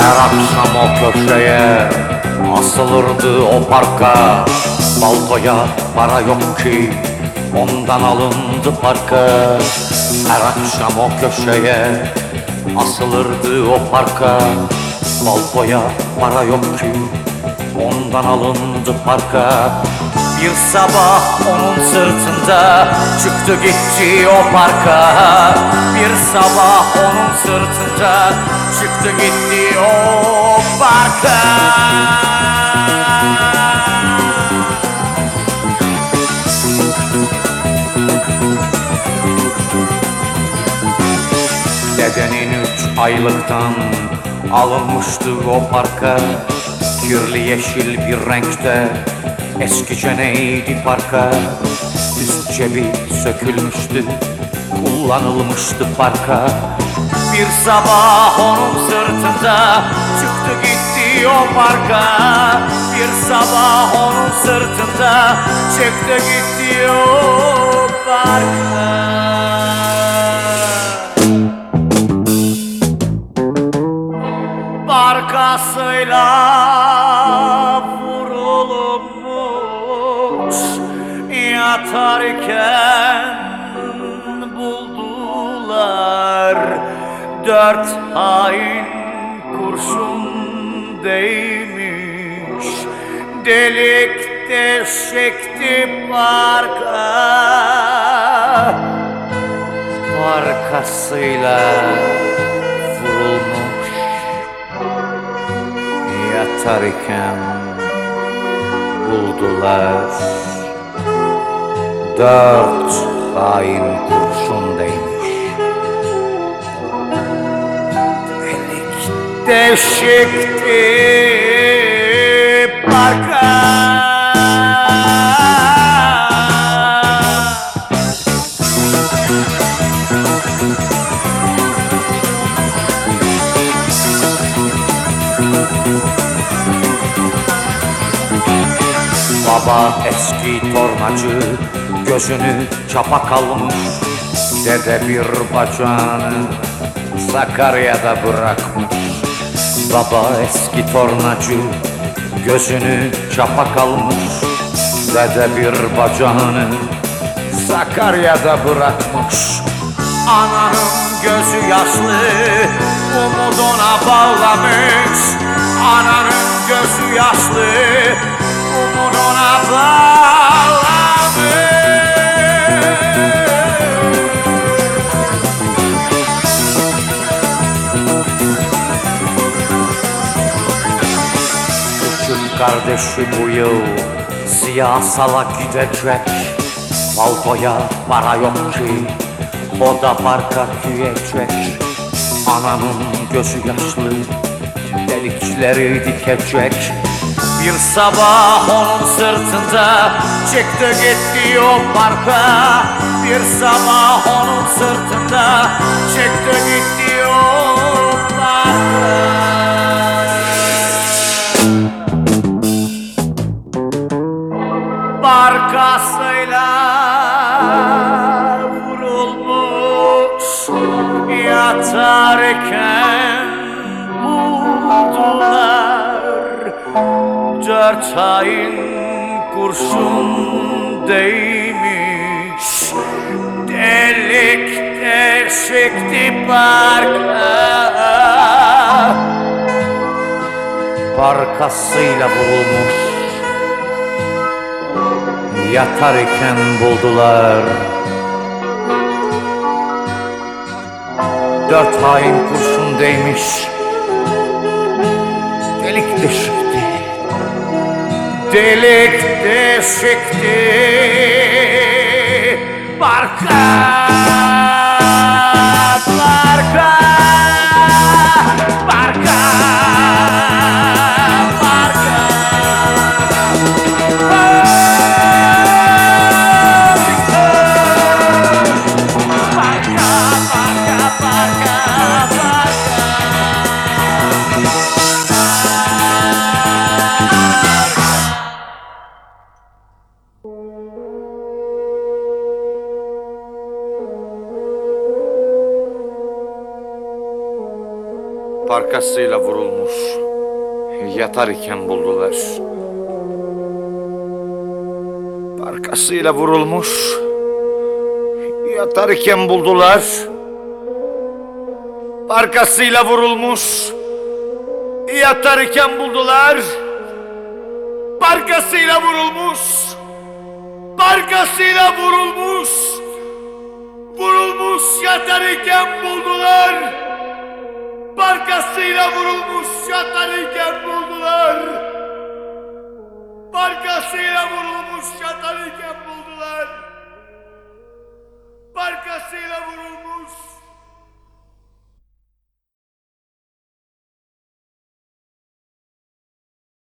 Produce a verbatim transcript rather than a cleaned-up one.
Her akşam o köşeye asılırdı o parka. Baltoya para yok ki ondan alındı parka. Her akşam o köşeye asılırdı o parka. Baltoya para yok ki ondan alındı parka. Bir sabah onun sırtında çıktı gitti o parka. Bir sabah onun sırtında çıktı gitti o parka. Dedenin üç aylıktan alınmıştı o parka. Kirli yeşil bir renkte eskice neydi parka. Üst cebi sökülmüştü, kullanılmıştı parka. Bir sabah onun sırtında çıktı gitti o parka. Bir sabah onun sırtında çıktı gitti o parka. Barkasıyla vurulmuş yatarken buldular. Dört hain kurşun değmiş, delik deşikti parka. Barkasıyla vurulmuş yatarken buldular. Dört hain kurşun değmiş, delik deşikti parka. Baba eski tornacı gözünü çapa kalmış. Dede bir bacağını Sakarya'da bırakmış. Baba eski tornacı gözünü çapa kalmış. Dede bir bacağını Sakarya'da bırakmış. Ananın gözü yaşlı, umuduna bağlamış. Ananın gözü yaşlı, umuduna bağlamış. Küçük kardeşi bu yıl siyasala gidecek. Baltoya para yok ki o da parka gidecek. Ananın gözü yaşlı, delikleri dikecek. Bir sabah onun sırtında çıktı gitti o parka. Bir sabah onun sırtında çıktı gitti o parka. Barkasıyla vurulmuş yatarken buldular. Dört hain kurşun değmiş, delik deşikti parka. Barkasıyla vurulmuş yatarken buldular. Dört hain kurşun değmiş, delik deşikti, delik deşikti parka. Parka, parka, parka. Barkasıyla vurulmuş, yatar iken buldular. Barkasıyla vurulmuş, yatar iken buldular. Barkasıyla vurulmuş, yatar iken buldular. Barkasıyla vurulmuş, barkasıyla vurulmuş, vurulmuş yatar iken buldular. Barkasıyla vurulmuş yatar iken buldular. Barkasıyla vurulmuş yatar iken buldular. Barkasıyla vurulmuş